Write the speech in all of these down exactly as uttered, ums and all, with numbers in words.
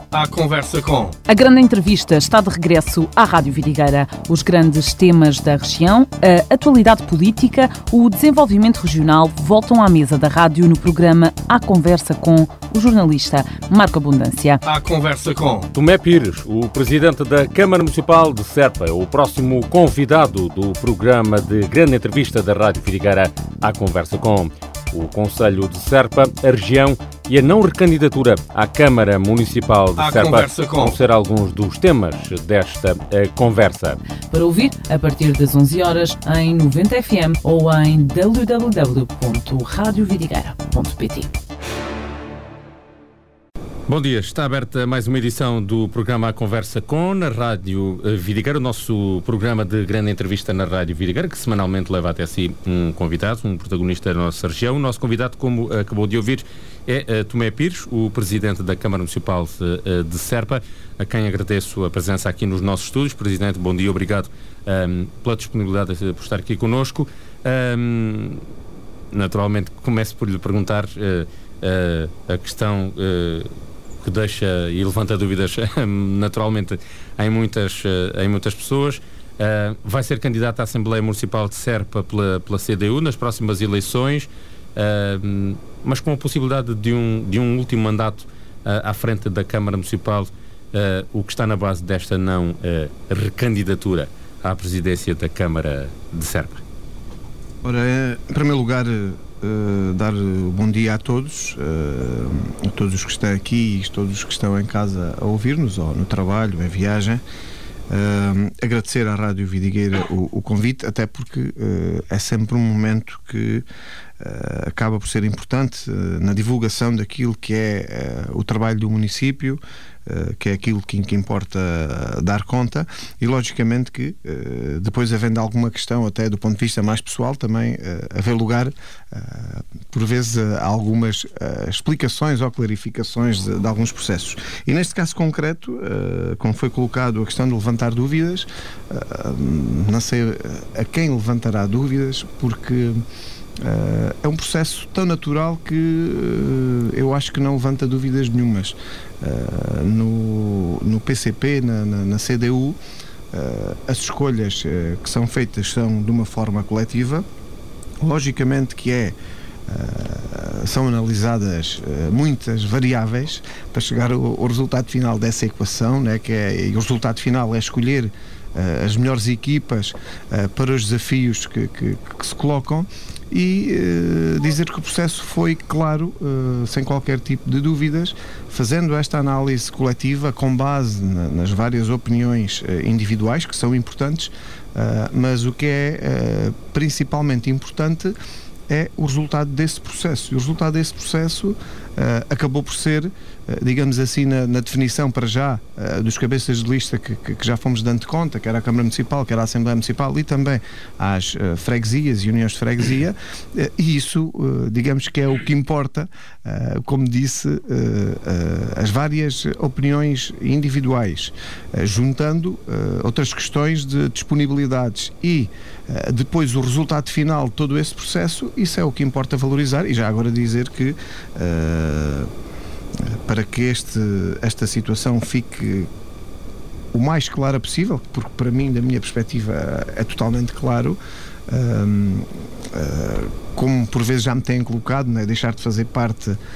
À conversa com. A grande entrevista está de regresso à Rádio Vidigueira. Os grandes temas da região, a atualidade política, o desenvolvimento regional voltam à mesa da rádio no programa À Conversa com o jornalista Marco Abundância. À conversa com. Tomé Pires, o presidente da Câmara Municipal de Serpa, o próximo convidado do programa de grande entrevista da Rádio Vidigueira À Conversa com. O Conselho de Serpa, a região e a não recandidatura à Câmara Municipal de à Serpa com. vão ser alguns dos temas desta uh, conversa. Para ouvir, a partir das onze horas, em noventa F M ou em w w w ponto radio vidigueira ponto p t. Bom dia, está aberta mais uma edição do programa A Conversa com, na Rádio Vidigueira, o nosso programa de grande entrevista na Rádio Vidigueira, que semanalmente leva até si um convidado, um protagonista da nossa região. O nosso convidado, como acabou de ouvir, é uh, Tomé Pires, o presidente da Câmara Municipal de, uh, de Serpa, a quem agradeço a presença aqui nos nossos estúdios. Presidente, bom dia, obrigado um, pela disponibilidade por estar aqui connosco. Um, naturalmente, começo por lhe perguntar uh, uh, a questão... Uh, que deixa e levanta dúvidas naturalmente em muitas, em muitas pessoas. Uh, vai ser candidato à Assembleia Municipal de Serpa pela, pela C D U nas próximas eleições, uh, mas com a possibilidade de um, de um último mandato uh, à frente da Câmara Municipal, uh, o que está na base desta não uh, recandidatura à presidência da Câmara de Serpa. Ora, em primeiro lugar, Uh, dar bom dia a todos, uh, a todos os que estão aqui e a todos os que estão em casa a ouvir-nos, ou no trabalho, em viagem. Uh, agradecer à Rádio Vidigueira o, o convite, até porque uh, é sempre um momento que uh, acaba por ser importante uh, na divulgação daquilo que é uh, o trabalho do município, uh, que é aquilo que, que importa uh, dar conta, e logicamente que uh, depois, havendo alguma questão até do ponto de vista mais pessoal, também uh, haver lugar uh, por vezes a algumas uh, explicações ou clarificações de, de alguns processos. E neste caso concreto, uh, como foi colocado a questão de levantar dúvidas, uh, não sei a quem levantará dúvidas, porque Uh, é um processo tão natural que uh, eu acho que não levanta dúvidas nenhumas. Uh, no, no P C P, na, na, na C D U, uh, as escolhas uh, que são feitas são de uma forma coletiva. Logicamente que é Uh, são analisadas uh, muitas variáveis para chegar ao, ao resultado final dessa equação, né, que é, e o resultado final é escolher uh, as melhores equipas uh, para os desafios que, que, que se colocam, e uh, dizer que o processo foi claro, uh, sem qualquer tipo de dúvidas, fazendo esta análise coletiva com base na, nas várias opiniões uh, individuais, que são importantes, uh, mas o que é uh, principalmente importante é o resultado desse processo. E o resultado desse processo uh, acabou por ser, uh, digamos assim, na, na definição para já uh, dos cabeças de lista que, que, que já fomos dando conta, quer a Câmara Municipal, quer a Assembleia Municipal, e também às uh, freguesias e uniões de freguesia, uh, e isso, uh, digamos que é o que importa, uh, como disse, uh, uh, as várias opiniões individuais, uh, juntando uh, outras questões de disponibilidades e uh, depois o resultado final de todo esse processo. Isso é o que importa valorizar, e já agora dizer que uh, para que este, esta situação fique o mais clara possível, porque para mim, da minha perspectiva, é totalmente claro, uh, uh, como por vezes já me têm colocado, né, deixar de fazer parte, uh,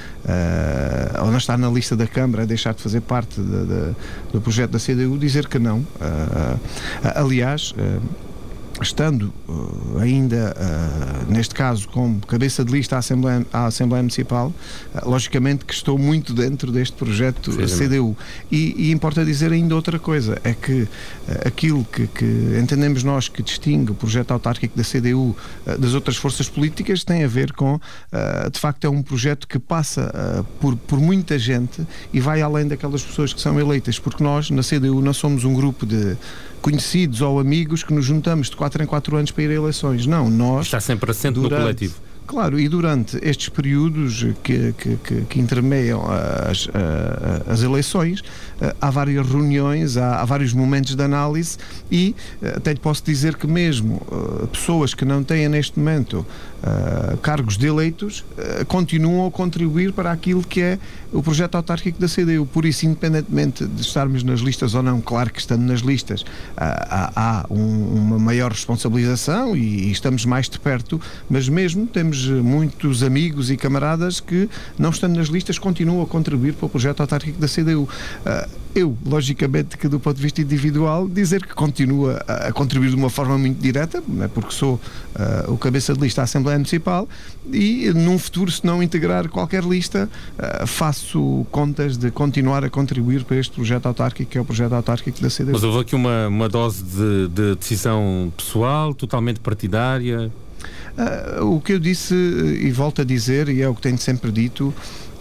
ou não estar na lista da Câmara, deixar de fazer parte de, de, do projeto da C D U, dizer que não. Uh, uh, aliás, uh, estando uh, ainda, uh, neste caso, como cabeça de lista à Assembleia, à Assembleia Municipal, uh, logicamente que estou muito dentro deste projeto Sim, C D U. E, e importa dizer ainda outra coisa, é que uh, aquilo que, que entendemos nós que distingue o projeto autárquico da C D U uh, das outras forças políticas tem a ver com, uh, de facto, é um projeto que passa uh, por, por muita gente e vai além daquelas pessoas que são eleitas, porque nós, na C D U, não somos um grupo de conhecidos ou amigos que nos juntamos de quatro em quatro anos para ir a eleições. Não, nós... Está sempre assente durante, no coletivo. Claro, e durante estes períodos que, que, que, que intermeiam as, as eleições, há várias reuniões, há, há vários momentos de análise e até lhe posso dizer que mesmo pessoas que não têm neste momento Uh, cargos de eleitos uh, continuam a contribuir para aquilo que é o projeto autárquico da C D U. Por isso, independentemente de estarmos nas listas ou não, claro que estando nas listas uh, há, há um, uma maior responsabilização e, e estamos mais de perto, mas mesmo temos muitos amigos e camaradas que, não estando nas listas, continuam a contribuir para o projeto autárquico da C D U. Uh, eu, logicamente, que do ponto de vista individual, dizer que continua a, a contribuir de uma forma muito direta, né, porque sou uh, o cabeça de lista à Assembleia Municipal e num futuro, se não integrar qualquer lista, uh, faço contas de continuar a contribuir para este projeto autárquico, que é o projeto autárquico da C D U. Mas houve aqui uma, uma dose de, de decisão pessoal, totalmente partidária? Uh, o que eu disse e volto a dizer, e é o que tenho sempre dito,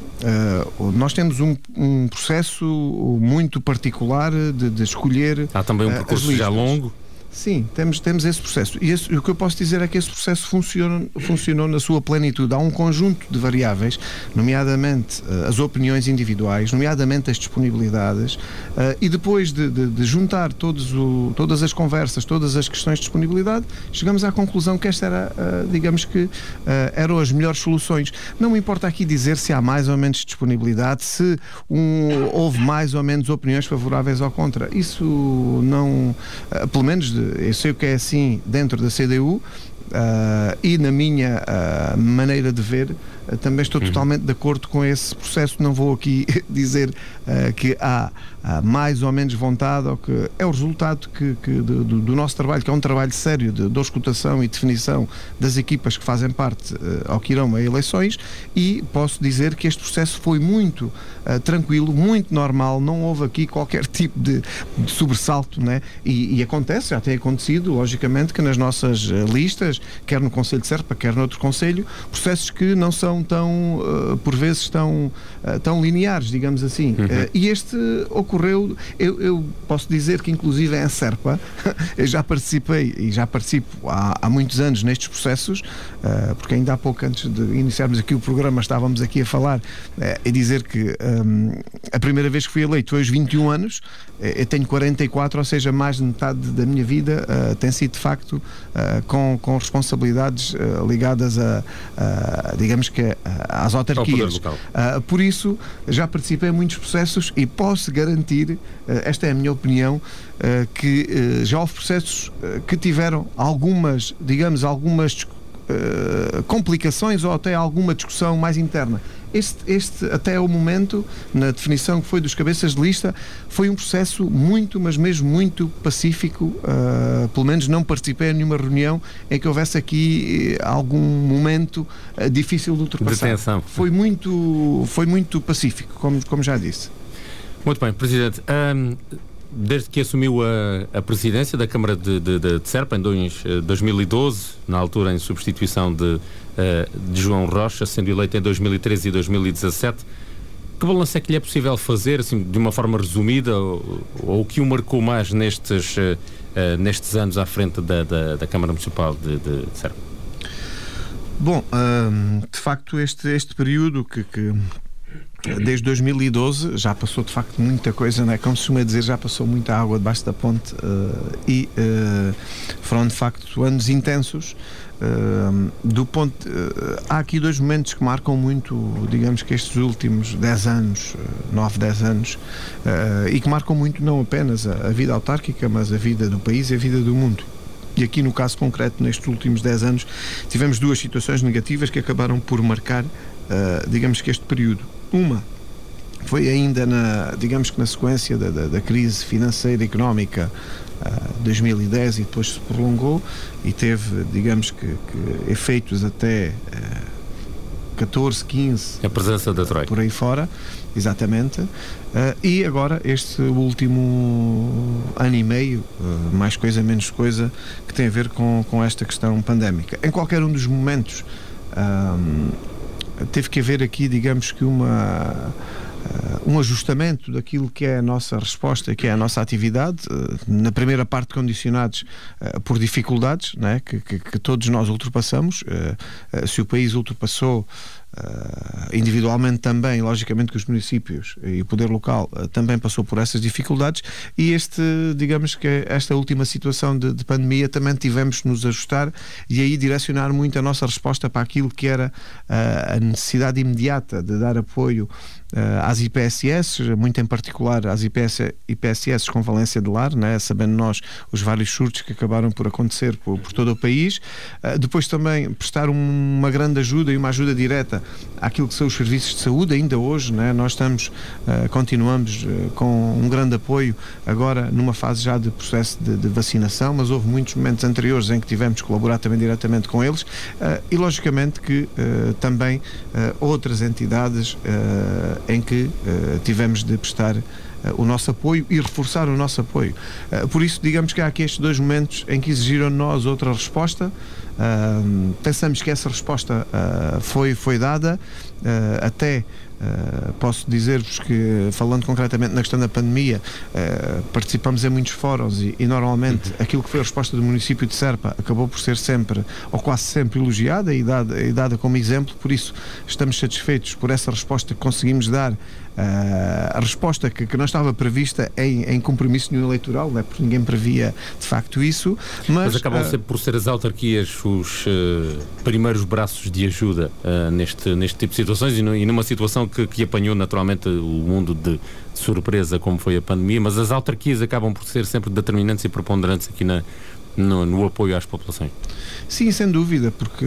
Uh, nós temos um, um processo muito particular de, de escolher. Há também um percurso uh, já longo? Sim, temos, temos esse processo. E esse, o que eu posso dizer é que esse processo funciona, funcionou na sua plenitude. Há um conjunto de variáveis, nomeadamente uh, as opiniões individuais, nomeadamente as disponibilidades, uh, e depois de, de, de juntar todos o, todas as conversas, todas as questões de disponibilidade, chegamos à conclusão que esta era, uh, digamos que, uh, eram as melhores soluções. Não me importa aqui dizer se há mais ou menos disponibilidade, se um, houve mais ou menos opiniões favoráveis ou contra. Isso não, uh, pelo menos eu sei o que é assim dentro da C D U, uh, e na minha uh, maneira de ver, uh, também estou uhum. totalmente de acordo com esse processo. Não vou aqui dizer uh, que há, há mais ou menos vontade, ou que é o resultado que, que do, do nosso trabalho, que é um trabalho sério de, de auscultação e definição das equipas que fazem parte uh, ou que irão a eleições, e posso dizer que este processo foi muito uh, tranquilo, muito normal, não houve aqui qualquer tipo de, de sobressalto, né? e, e acontece, já tem acontecido, logicamente, que nas nossas uh, listas, quer no Conselho de Serpa, quer noutro Conselho, processos que não são tão, uh, por vezes, tão, uh, tão lineares, digamos assim. Uhum. Uh, e este ocorreu, eu, eu posso dizer que, inclusive, em Serpa, eu já participei e já participo há, há muitos anos nestes processos, uh, porque ainda há pouco, antes de iniciarmos aqui o programa, estávamos aqui a falar uh, e dizer que um, a primeira vez que fui eleito foi aos vinte e um anos, uh, eu tenho quarenta e quatro, ou seja, mais de metade da minha vida uh, tem sido, de facto, uh, com, com responsabilidades uh, ligadas a, a, digamos que, a, às autarquias. Uh, por isso, já participei em muitos processos e posso garantir, uh, esta é a minha opinião, uh, que uh, já houve processos uh, que tiveram algumas, digamos, algumas uh, complicações ou até alguma discussão mais interna. Este, este, até o momento, na definição que foi dos cabeças de lista, foi um processo muito, mas mesmo muito pacífico. Uh, pelo menos não participei em nenhuma reunião em que houvesse aqui uh, algum momento uh, difícil de ultrapassar. Detenção. Foi muito, foi muito pacífico, como, como já disse. Muito bem, Presidente. Um, desde que assumiu a, a presidência da Câmara de, de, de Serpa, em dois, dois mil e doze, na altura em substituição de, de João Rocha, sendo eleito em dois mil e treze e dois mil e dezassete, que balanço é que lhe é possível fazer, assim, de uma forma resumida, ou, ou o que o marcou mais nestes, uh, nestes anos à frente da, da, da Câmara Municipal de, de Serpa? Bom, hum, de facto, este, este período que... que... desde dois mil e doze já passou de facto muita coisa, não é? Como se costuma dizer, já passou muita água debaixo da ponte, uh, e uh, foram de facto anos intensos. Uh, do ponto, uh, há aqui dois momentos que marcam muito, digamos que estes últimos dez anos, nove, dez anos, uh, e que marcam muito não apenas a, a vida autárquica, mas a vida do país e a vida do mundo. E aqui, no caso concreto, nestes últimos dez anos, tivemos duas situações negativas que acabaram por marcar, uh, digamos que este período. Uma foi ainda, na, digamos que na sequência da, da, da crise financeira e económica, uh, dois mil e dez, e depois se prolongou e teve, digamos que, que efeitos até uh, catorze, quinze, a presença da Troika por aí fora, exatamente, uh, e agora este último ano e meio, uh, mais coisa menos coisa, que tem a ver com, com esta questão pandémica. Em qualquer um dos momentos um, teve que haver aqui, digamos que uma, uh, um ajustamento daquilo que é a nossa resposta, que é a nossa atividade, uh, na primeira parte condicionados uh, por dificuldades, né, que, que, que todos nós ultrapassamos. Uh, uh, se o país ultrapassou Uh, individualmente também, logicamente que os municípios e o poder local uh, também passou por essas dificuldades, e este, digamos que esta última situação de, de pandemia também tivemos de nos ajustar e aí direcionar muito a nossa resposta para aquilo que era uh, a necessidade imediata de dar apoio uh, às I P S S, muito em particular às I P S S com valência de lar, né? Sabendo nós os vários surtos que acabaram por acontecer por, por todo o país. Uh, depois também prestar um, uma grande ajuda e uma ajuda direta àquilo que são os serviços de saúde, ainda hoje, né? Nós estamos, uh, continuamos uh, com um grande apoio agora numa fase já de processo de, de vacinação, mas houve muitos momentos anteriores em que tivemos de colaborar também diretamente com eles, uh, e logicamente que uh, também uh, outras entidades uh, em que uh, tivemos de prestar uh, o nosso apoio e reforçar o nosso apoio. Uh, por isso, digamos que há aqui estes dois momentos em que exigiram de nós outra resposta. Uh, pensamos que essa resposta uh, foi, foi dada, uh, até uh, posso dizer-vos que, falando concretamente na questão da pandemia, uh, participamos em muitos fóruns e, e normalmente aquilo que foi a resposta do município de Serpa acabou por ser sempre, ou quase sempre, elogiada e dada, e dada como exemplo. Por isso estamos satisfeitos por essa resposta que conseguimos dar. Uh, a resposta que, que não estava prevista em, em compromisso nenhum eleitoral, né? Porque ninguém previa de facto isso, mas, mas acabam uh, por ser as autarquias os uh, primeiros braços de ajuda uh, neste, neste tipo de situações e, no, e numa situação que, que apanhou naturalmente o mundo de, de surpresa como foi a pandemia, mas as autarquias acabam por ser sempre determinantes e preponderantes aqui na No, no apoio às populações. Sim, sem dúvida, porque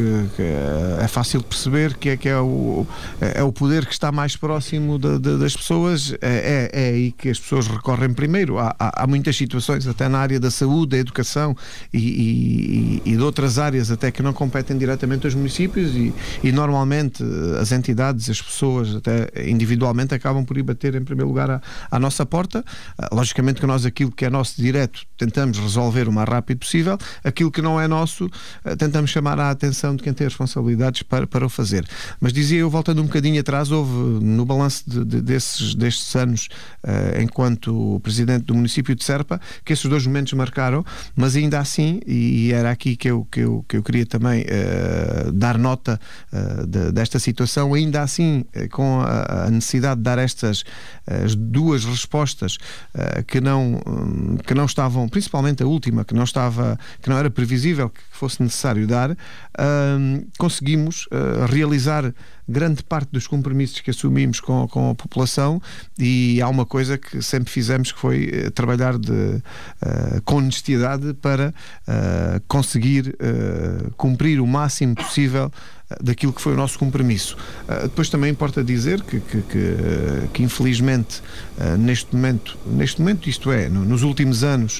é fácil perceber que é, que é, o, é o poder que está mais próximo de, de, das pessoas, é, é aí que as pessoas recorrem primeiro. Há, há, há muitas situações, até na área da saúde, da educação e, e, e de outras áreas até que não competem diretamente aos municípios e, e normalmente as entidades, as pessoas até individualmente acabam por ir bater em primeiro lugar à, à nossa porta. Logicamente que nós aquilo que é nosso direto tentamos resolver o mais rápido possível. Aquilo que não é nosso, tentamos chamar a atenção de quem tem as responsabilidades para, para o fazer. Mas dizia eu, voltando um bocadinho atrás, houve no balanço de, de, desses, destes anos, uh, enquanto presidente do município de Serpa, que esses dois momentos marcaram, mas ainda assim, e era aqui que eu, que eu, que eu queria também uh, dar nota uh, de, desta situação, ainda assim, uh, com a, a necessidade de dar estas as duas respostas uh, que, não, um, que não estavam, principalmente a última, que não estava que não era previsível que fosse necessário dar, uh, conseguimos uh, realizar grande parte dos compromissos que assumimos com, com a população, e há uma coisa que sempre fizemos, que foi uh, trabalhar de, uh, com honestidade para uh, conseguir uh, cumprir o máximo possível daquilo que foi o nosso compromisso. Uh, depois também importa dizer que, que, que, uh, que infelizmente uh, neste momento, neste momento isto é, no, nos últimos anos,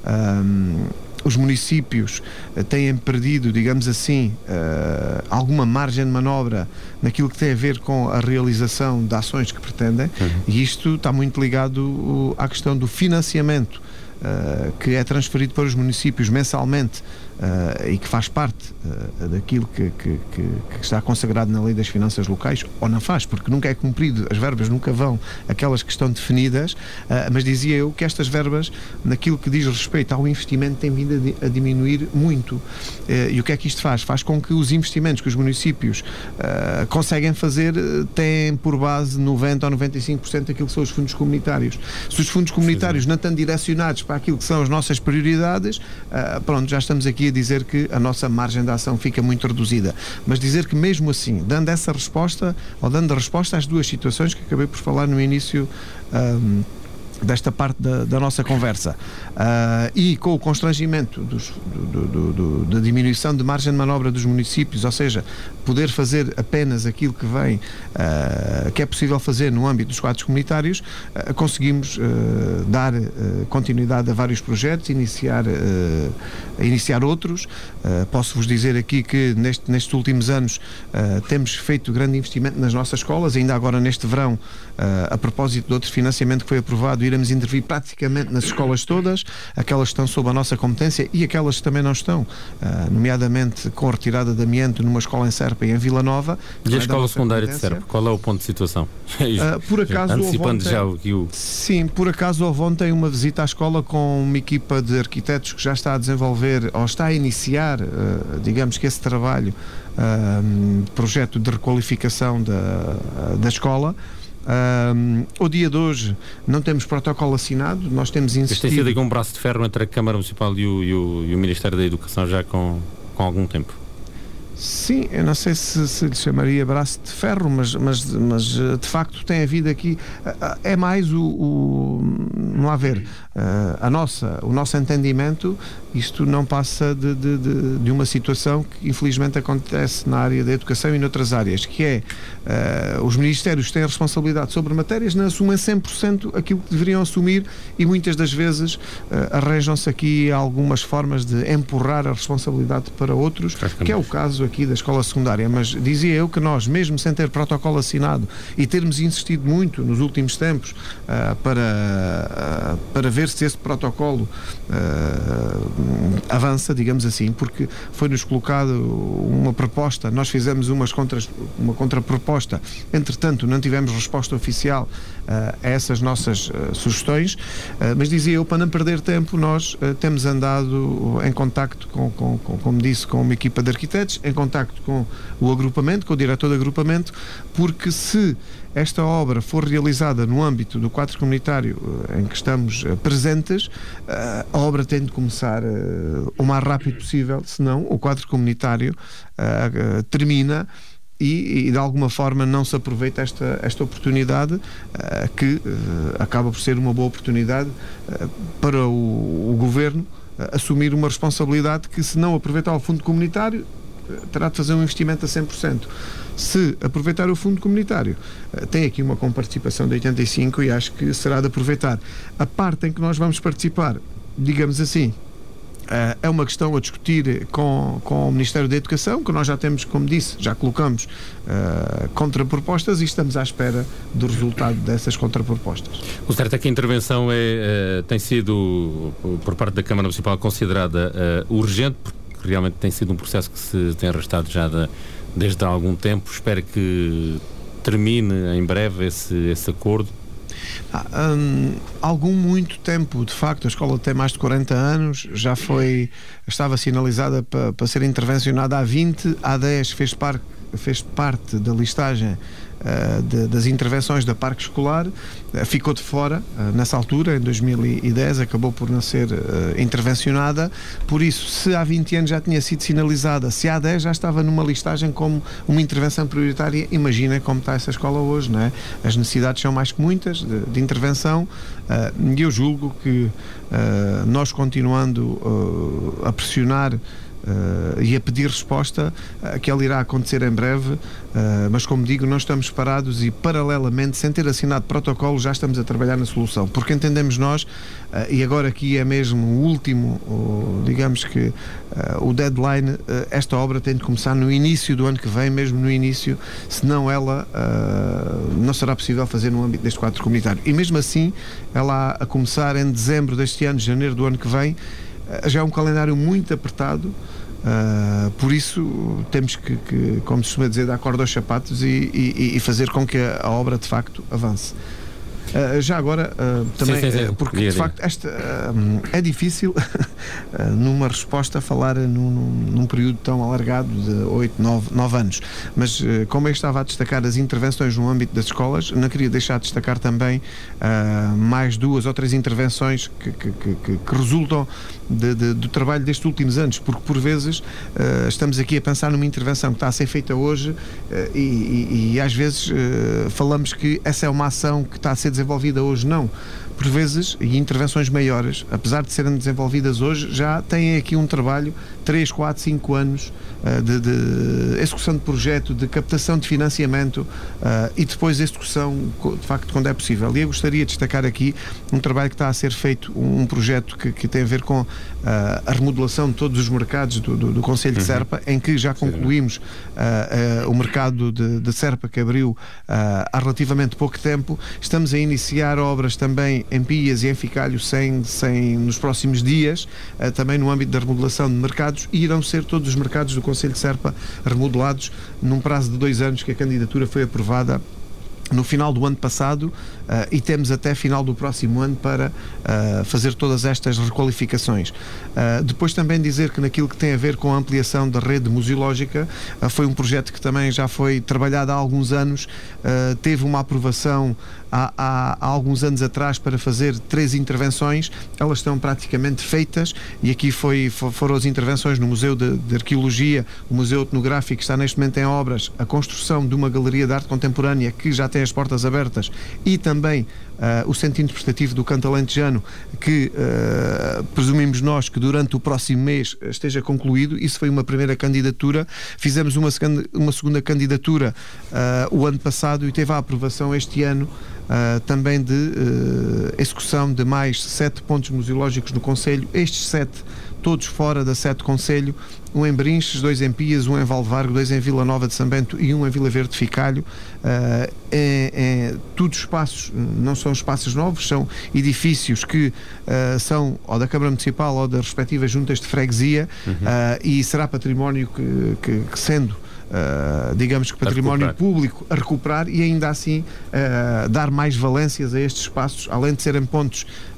um, os municípios uh, têm perdido, digamos assim, uh, alguma margem de manobra naquilo que tem a ver com a realização de ações que pretendem, uhum. E isto está muito ligado uh, à questão do financiamento uh, que é transferido para os municípios mensalmente. Uh, e que faz parte uh, daquilo que, que, que, que está consagrado na Lei das Finanças Locais, ou não faz, porque nunca é cumprido, as verbas nunca vão aquelas que estão definidas, uh, mas dizia eu que estas verbas, naquilo que diz respeito ao investimento, têm vindo a, di- a diminuir muito. Uh, e o que é que isto faz? Faz com que os investimentos que os municípios uh, conseguem fazer uh, têm por base noventa ou noventa e cinco por cento daquilo que são os fundos comunitários. Se os fundos comunitários Sim. não estão direcionados para aquilo que são as nossas prioridades, uh, pronto, já estamos aqui a dizer que a nossa margem de ação fica muito reduzida, mas dizer que mesmo assim, dando essa resposta, ou dando a resposta às duas situações que acabei por falar no início um, desta parte da, da nossa conversa, uh, e com o constrangimento dos, do, do, do, da diminuição de margem de manobra dos municípios, ou seja, poder fazer apenas aquilo que vem, uh, que é possível fazer no âmbito dos quadros comunitários, uh, conseguimos uh, dar uh, continuidade a vários projetos, iniciar, uh, iniciar outros. Uh, posso-vos dizer aqui que neste, nestes últimos anos uh, temos feito grande investimento nas nossas escolas, ainda agora neste verão, uh, a propósito de outro financiamento que foi aprovado, iremos intervir praticamente nas escolas todas, aquelas que estão sob a nossa competência e aquelas que também não estão, uh, nomeadamente com a retirada de amianto numa escola em Serpa e em Vila Nova. E a escola secundária de Serpa, qual é o ponto de situação? Uh, por acaso, Antecipando ontem, já o que o... Sim, por acaso houve ontem uma visita à escola com uma equipa de arquitetos que já está a desenvolver, ou está a iniciar, uh, digamos que esse trabalho, uh, projeto de requalificação da, da escola. Um, o dia de hoje não temos protocolo assinado, nós temos insistido... Isto tem sido aqui um braço de ferro entre a Câmara Municipal e o, e o, e o Ministério da Educação já com, com algum tempo. Sim, eu não sei se, se lhe chamaria braço de ferro, mas, mas, mas de facto tem havido aqui, é mais o, o não há a ver, a nossa, o nosso entendimento, isto não passa de, de, de, de uma situação que infelizmente acontece na área da educação e noutras áreas, que é, uh, os ministérios têm a responsabilidade sobre matérias, não assumem cem por cento aquilo que deveriam assumir e muitas das vezes uh, arranjam-se aqui algumas formas de empurrar a responsabilidade para outros, que é o caso aqui da escola secundária, mas dizia eu que nós, mesmo sem ter protocolo assinado e termos insistido muito nos últimos tempos uh, para, uh, para ver se esse protocolo uh, avança, digamos assim, porque foi-nos colocado uma proposta, nós fizemos umas contras, uma contraproposta, entretanto não tivemos resposta oficial uh, a essas nossas uh, sugestões, uh, mas dizia eu, para não perder tempo, nós uh, temos andado em contacto com, com, com, como disse, com uma equipa de arquitetos, em contacto com o agrupamento, com o diretor do agrupamento, porque se esta obra for realizada no âmbito do quadro comunitário uh, em que estamos uh, presentes, uh, a obra tem de começar uh, o mais rápido possível, senão o quadro comunitário uh, uh, termina e, e de alguma forma não se aproveita esta, esta oportunidade uh, que uh, acaba por ser uma boa oportunidade uh, para o, o Governo uh, assumir uma responsabilidade que, se não aproveitar o fundo comunitário, terá de fazer um investimento a cem por cento. Se aproveitar o fundo comunitário, tem aqui uma comparticipação de oitenta e cinco por cento e acho que será de aproveitar. A parte em que nós vamos participar, digamos assim, é uma questão a discutir com, com o Ministério da Educação, que nós já temos, como disse, já colocamos uh, contrapropostas e estamos à espera do resultado dessas contrapropostas. O certo é que a intervenção é, uh, tem sido, por parte da Câmara Municipal, considerada uh, urgente, porque realmente tem sido um processo que se tem arrastado já de, desde há algum tempo. Espero que termine em breve esse, esse acordo. Ah, hum, algum muito tempo, de facto, a escola tem mais de quarenta anos, já foi, estava sinalizada para, para ser intervencionada há vinte, há dez fez, par, fez parte da listagem Uh, de, das intervenções da parque escolar, uh, ficou de fora uh, nessa altura, em dois mil e dez, acabou por não ser uh, intervencionada. Por isso, se há vinte anos já tinha sido sinalizada, se há dez já estava numa listagem como uma intervenção prioritária, imaginem como está essa escola hoje, não é? As necessidades são mais que muitas de, de intervenção, e uh, eu julgo que uh, nós continuando uh, a pressionar Uh, e a pedir resposta, uh, que ela irá acontecer em breve, uh, mas como digo, não estamos parados e paralelamente, sem ter assinado protocolo, já estamos a trabalhar na solução, porque entendemos nós, uh, e agora aqui é mesmo o último, uh, digamos que uh, o deadline, uh, esta obra tem de começar no início do ano que vem, mesmo no início, senão ela uh, não será possível fazer no âmbito deste quadro comunitário, e mesmo assim ela a começar em dezembro deste ano, janeiro do ano que vem, já é um calendário muito apertado, uh, por isso temos que, que, como se costuma dizer, dar corda aos sapatos e, e, e fazer com que a, a obra de facto avance. Uh, já agora, uh, também, sim, sim, sim. Uh, porque dia, de facto esta, uh, é difícil uh, numa resposta falar num, num período tão alargado de oito, nove anos, mas uh, como eu estava a destacar as intervenções no âmbito das escolas, não queria deixar de destacar também uh, mais duas ou três intervenções que, que, que, que resultam de, de, do trabalho destes últimos anos, porque por vezes uh, estamos aqui a pensar numa intervenção que está a ser feita hoje uh, e, e, e às vezes uh, falamos que essa é uma ação que está a ser desenvolvida hoje. Não, por vezes, e intervenções maiores, apesar de serem desenvolvidas hoje, já têm aqui um trabalho três, quatro, cinco anos uh, de, de execução de projeto, de captação de financiamento uh, e depois execução, de facto, quando é possível. E eu gostaria de destacar aqui um trabalho que está a ser feito, um projeto que, que tem a ver com uh, a remodelação de todos os mercados do, do, do Concelho de uhum. Serpa, em que já concluímos uh, uh, o mercado de, de Serpa, que abriu uh, há relativamente pouco tempo. Estamos a iniciar obras também em, em Pias e em Ficalho sem, sem, nos próximos dias, uh, também no âmbito da remodelação de mercados, e irão ser todos os mercados do Concelho de Serpa remodelados num prazo de dois anos, que a candidatura foi aprovada no final do ano passado, uh, e temos até final do próximo ano para uh, fazer todas estas requalificações. Uh, depois também dizer que naquilo que tem a ver com a ampliação da rede museológica, uh, foi um projeto que também já foi trabalhado há alguns anos, uh, teve uma aprovação há, há, há alguns anos atrás para fazer três intervenções, elas estão praticamente feitas, e aqui foi, foram as intervenções no Museu de, de Arqueologia, o Museu Etnográfico está neste momento em obras, a construção de uma galeria de arte contemporânea que já tem as portas abertas, e também uh, o Centro Interpretativo do Canto Alentejano, que uh, presumimos nós que durante o próximo mês esteja concluído. Isso foi uma primeira candidatura. Fizemos uma, uma segunda candidatura uh, o ano passado e teve a aprovação este ano uh, também de uh, execução de mais sete pontos museológicos no Concelho, estes sete todos fora da sede do Concelho, um em Brinches, dois em Pias, um em Valdevargo, dois em Vila Nova de São Bento e um em Vila Verde de Ficalho. Uh, é, é, tudo espaços, não são espaços novos, são edifícios que uh, são ou da Câmara Municipal ou das respectivas juntas de freguesia, uhum. uh, e será património que, que, que sendo Uh, digamos que património a público a recuperar, e ainda assim uh, dar mais valências a estes espaços, além de serem pontos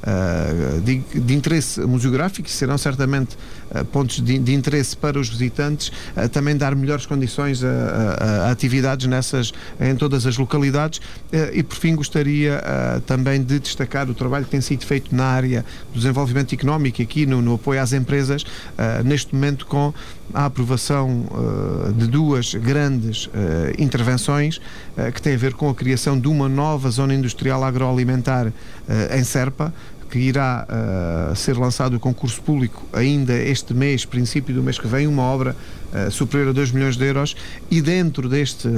uh, de, de interesse museográfico, serão certamente uh, pontos de, de interesse para os visitantes, uh, também dar melhores condições a, a, a atividades nessas, em todas as localidades, uh, e por fim gostaria uh, também de destacar o trabalho que tem sido feito na área do desenvolvimento económico, aqui no, no apoio às empresas, uh, neste momento com a aprovação uh, de duas grandes uh, intervenções uh, que têm a ver com a criação de uma nova zona industrial agroalimentar uh, em Serpa, que irá uh, ser lançado o concurso público ainda este mês, princípio do mês que vem, uma obra uh, superior a dois milhões de euros, e dentro deste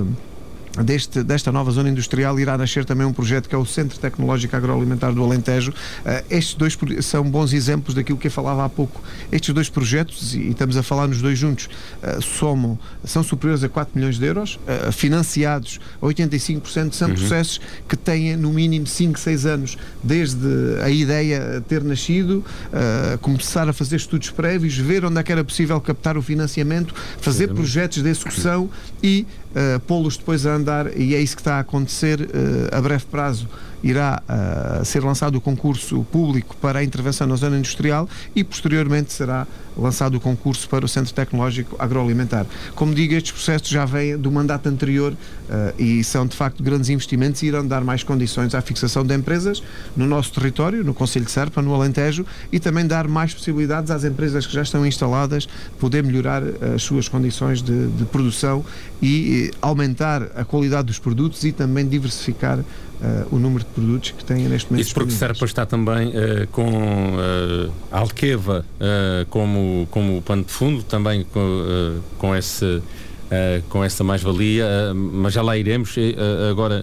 Deste, desta nova zona industrial irá nascer também um projeto que é o Centro Tecnológico Agroalimentar do Alentejo. Uh, estes dois são bons exemplos daquilo que eu falava há pouco. Estes dois projetos, e estamos a falar nos dois juntos, uh, somam, são superiores a quatro milhões de euros, uh, financiados a oitenta e cinco por cento, são uhum. processos que têm no mínimo cinco, seis anos, desde a ideia ter nascido, uh, começar a fazer estudos prévios, ver onde é que era possível captar o financiamento, fazer Sim. projetos de execução e uh, pô-los depois a andar, e é isso que está a acontecer. Uh, a breve prazo irá uh, ser lançado o concurso público para a intervenção na zona industrial, e posteriormente será lançado o concurso para o Centro Tecnológico Agroalimentar. Como digo, estes processos já vêm do mandato anterior uh, e são de facto grandes investimentos, e irão dar mais condições à fixação de empresas no nosso território, no Concelho de Serpa, no Alentejo, e também dar mais possibilidades às empresas que já estão instaladas poder melhorar uh, as suas condições de, de produção e uh, aumentar a qualidade dos produtos, e também diversificar Uh, o número de produtos que têm neste momento. Isso porque Serpa está também uh, com uh, a Alqueva uh, como, como pano de fundo, também com, uh, com, esse, uh, com essa mais-valia, uh, mas já lá iremos. Uh, agora,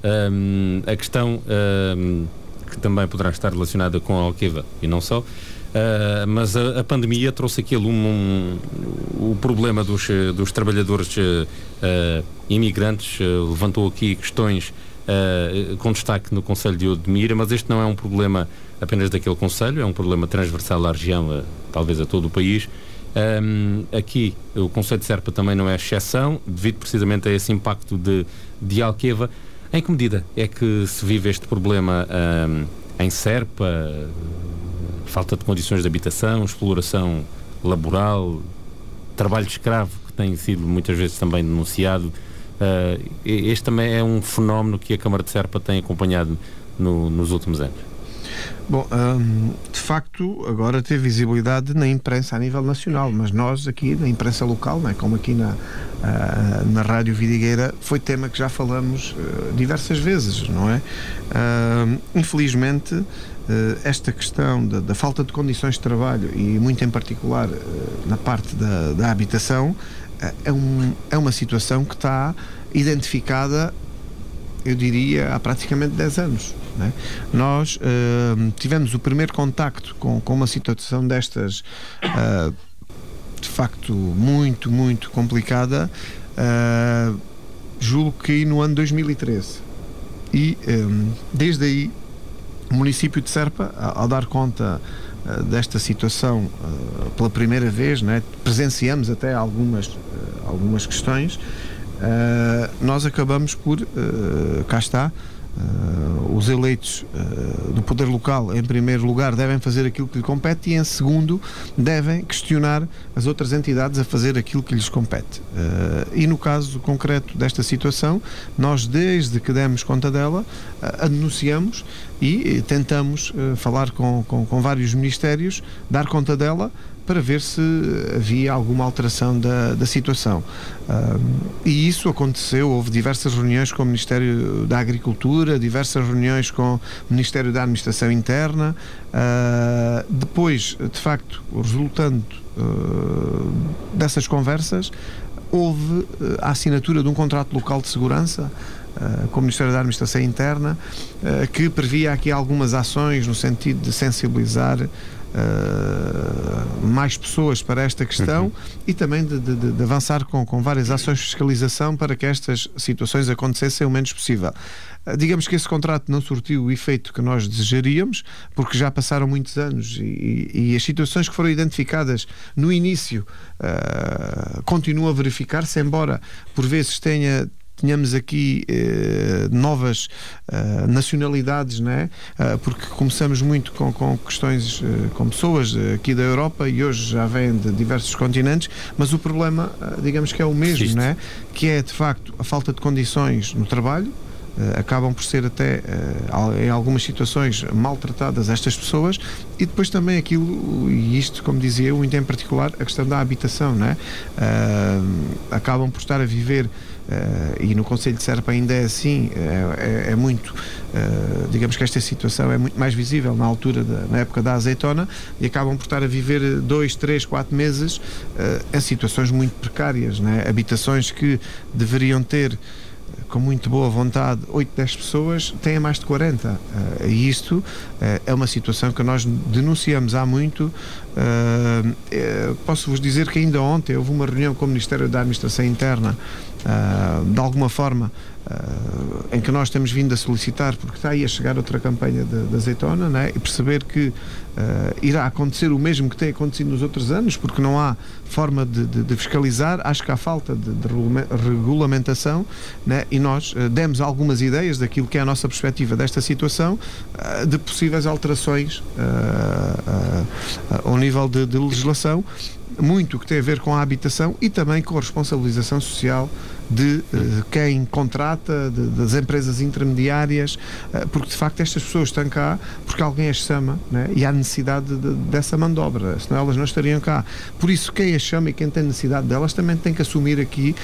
um, a questão uh, que também poderá estar relacionada com a Alqueva, e não só, uh, mas a, a pandemia trouxe aqui a lume um, o problema dos, dos trabalhadores uh, uh, imigrantes, uh, levantou aqui questões Uh, com destaque no Concelho de Odmira, mas este não é um problema apenas daquele Concelho, é um problema transversal à região, uh, talvez a todo o país. Um, aqui o Concelho de Serpa também não é exceção, devido precisamente a esse impacto de, de Alqueva. Em que medida é que se vive este problema um, em Serpa? Uh, falta de condições de habitação, exploração laboral, trabalho escravo, que tem sido muitas vezes também denunciado. Uh, este também é um fenómeno que a Câmara de Serpa tem acompanhado no, nos últimos anos. Bom, um, de facto, agora teve visibilidade na imprensa a nível nacional, mas nós aqui na imprensa local, não é? Como aqui na, uh, na Rádio Vidigueira, foi tema que já falamos uh, diversas vezes, não é? Uh, infelizmente, uh, esta questão da, da falta de condições de trabalho, e muito em particular uh, na parte da, da habitação, É, um, é uma situação que está identificada, eu diria, há praticamente dez anos. Né? Nós uh, tivemos o primeiro contacto com, com uma situação destas, uh, de facto, muito, muito complicada, uh, julgo que no ano dois mil e treze. E um, desde aí O município de Serpa, ao dar conta uh, desta situação uh, pela primeira vez, né, presenciamos até algumas, uh, algumas questões, uh, nós acabamos por, uh, cá está, Uh, os eleitos uh, do poder local, em primeiro lugar, devem fazer aquilo que lhe compete e, em segundo, devem questionar as outras entidades a fazer aquilo que lhes compete. Uh, e no caso concreto desta situação, nós, desde que demos conta dela, uh, a denunciamos e, e tentamos uh, falar com, com, com vários ministérios, dar conta dela, para ver se havia alguma alteração da, da situação. Uh, e isso aconteceu, houve diversas reuniões com o Ministério da Agricultura, diversas reuniões com o Ministério da Administração Interna. Uh, depois, de facto, resultando uh, dessas conversas, houve uh, a assinatura de um contrato local de segurança Uh, com o Ministério da Administração Interna, uh, que previa aqui algumas ações no sentido de sensibilizar uh, mais pessoas para esta questão, uhum. e também de, de, de avançar com, com várias ações de fiscalização para que estas situações acontecessem o menos possível. Uh, digamos que esse contrato não surtiu o efeito que nós desejaríamos, porque já passaram muitos anos e, e as situações que foram identificadas no início uh, continuam a verificar-se, embora por vezes tenha Tínhamos aqui eh, novas eh, nacionalidades, né? eh, porque começamos muito com, com questões eh, com pessoas aqui da Europa e hoje já vêm de diversos continentes, mas o problema, eh, digamos que é o mesmo, né? Que é de facto a falta de condições no trabalho. Uh, acabam por ser até uh, em algumas situações maltratadas estas pessoas, e depois também aquilo, e isto como dizia eu, muito em particular a questão da habitação, né? uh, acabam por estar a viver, uh, e no Concelho de Serpa ainda é assim, é, é, é muito uh, digamos que esta situação é muito mais visível na altura da, na época da azeitona, e acabam por estar a viver dois, três, quatro meses uh, em situações muito precárias, né? Habitações que deveriam ter com muito boa vontade oito, dez pessoas, têm mais de quarenta. Uh, e isto uh, é uma situação que nós denunciamos há muito. Uh, uh, posso-vos dizer que ainda ontem houve uma reunião com o Ministério da Administração Interna, uh, de alguma forma, Uh, em que nós temos vindo a solicitar, porque está aí a chegar outra campanha da azeitona, né? E perceber que uh, irá acontecer o mesmo que tem acontecido nos outros anos, porque não há forma de, de, de fiscalizar. Acho que há falta de, de regulamentação, né? E nós uh, demos algumas ideias daquilo que é a nossa perspectiva desta situação, uh, de possíveis alterações uh, uh, uh, ao nível de, de legislação, muito que tem a ver com a habitação e também com a responsabilização social de uh, quem contrata, de, das empresas intermediárias, uh, porque de facto estas pessoas estão cá porque alguém as chama, né? E há necessidade de, de, dessa mão de obra, senão elas não estariam cá. Por isso quem as chama e quem tem necessidade delas também tem que assumir aqui,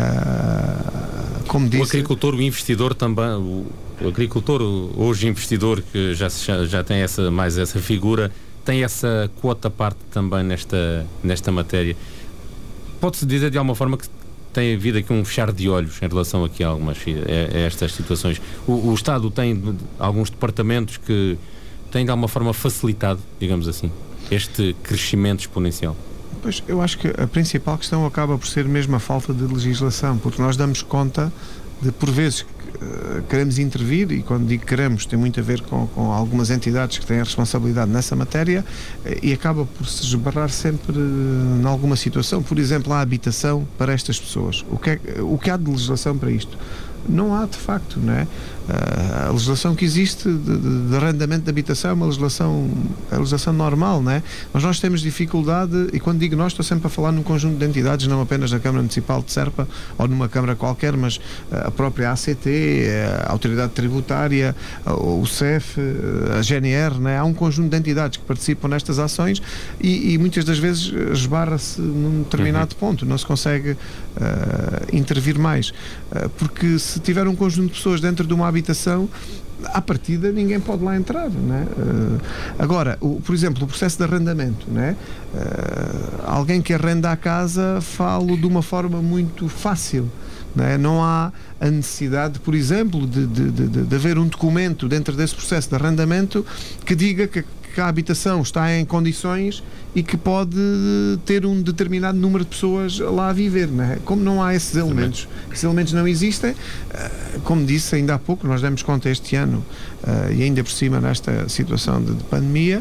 uh, como disse... O agricultor, o investidor também, o, o agricultor, hoje investidor, que já, já, já tem essa, mais essa figura, tem essa quota parte também nesta, nesta matéria. Pode-se dizer de alguma forma que tem havido aqui um fechar de olhos em relação aqui a algumas a, a estas situações? O, o Estado tem alguns departamentos que têm de alguma forma facilitado, digamos assim, este crescimento exponencial? Pois, eu acho que a principal questão acaba por ser mesmo a falta de legislação, porque nós damos conta de, por vezes, queremos intervir, e quando digo queremos tem muito a ver com, com algumas entidades que têm a responsabilidade nessa matéria, e acaba por se esbarrar sempre em alguma situação. Por exemplo, a habitação para estas pessoas. O que, é, o que há de legislação para isto? Não há, de facto, não é? A legislação que existe de, de, de arrendamento de habitação é uma legislação, é a legislação normal, não é? Mas nós temos dificuldade, e quando digo nós, estou sempre a falar num conjunto de entidades, não apenas na Câmara Municipal de Serpa ou numa Câmara qualquer, mas a própria A C T, a Autoridade Tributária, o C E F, a G N R, não é? Há um conjunto de entidades que participam nestas ações e, e muitas das vezes esbarra-se num determinado uhum. ponto, não se consegue uh, intervir mais, uh, porque se tiver um conjunto de pessoas dentro de uma habitação, à partida ninguém pode lá entrar, não é? Uh, agora, o, por exemplo, o processo de arrendamento, não é? Uh, alguém que arrenda a casa, falo de uma forma muito fácil, Não é? Não há a necessidade, por exemplo, de, de, de, de haver um documento dentro desse processo de arrendamento que diga que, que a habitação está em condições e que pode ter um determinado número de pessoas lá a viver, não é? Como não há esses elementos, esses elementos não existem, como disse ainda há pouco, nós demos conta este ano, e ainda por cima nesta situação de, de pandemia,